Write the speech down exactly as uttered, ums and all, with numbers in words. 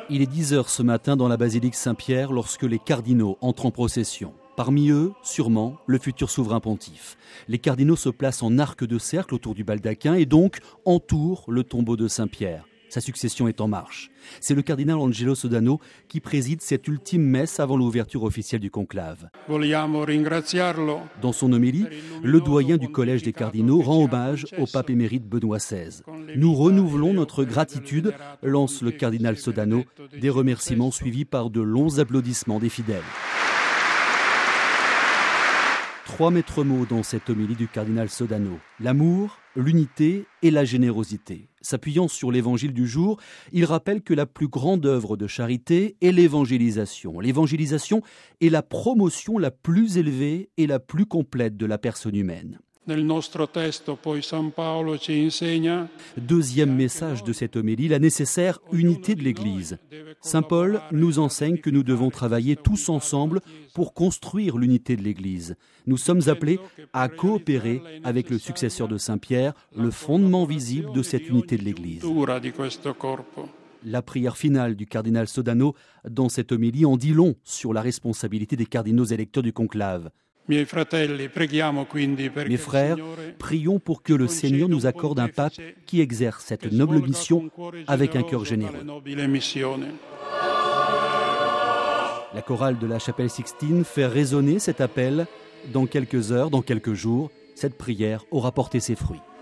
Il est dix heures ce matin dans la basilique Saint-Pierre lorsque les cardinaux entrent en procession. Parmi eux, sûrement, le futur souverain pontife. Les cardinaux se placent en arc de cercle autour du baldaquin et donc entourent le tombeau de Saint-Pierre. Sa succession est en marche. C'est le cardinal Angelo Sodano qui préside cette ultime messe avant l'ouverture officielle du conclave. Dans son homélie, le doyen du collège des cardinaux rend hommage au pape émérite Benoît seize. Nous renouvelons notre gratitude, lance le cardinal Sodano, des remerciements suivis par de longs applaudissements des fidèles. Trois maîtres mots dans cette homélie du cardinal Sodano. L'amour, l'unité et la générosité. S'appuyant sur l'évangile du jour, il rappelle que la plus grande œuvre de charité est l'évangélisation. L'évangélisation est la promotion la plus élevée et la plus complète de la personne humaine. Deuxième message de cette homélie, la nécessaire unité de l'Église. Saint Paul nous enseigne que nous devons travailler tous ensemble pour construire l'unité de l'Église. Nous sommes appelés à coopérer avec le successeur de Saint Pierre, le fondement visible de cette unité de l'Église. La prière finale du cardinal Sodano dans cette homélie en dit long sur la responsabilité des cardinaux électeurs du conclave. Mes frères, prions pour que le Seigneur nous accorde un pape qui exerce cette noble mission avec un cœur généreux. La chorale de la chapelle Sixtine fait résonner cet appel. Dans quelques heures, dans quelques jours, cette prière aura porté ses fruits.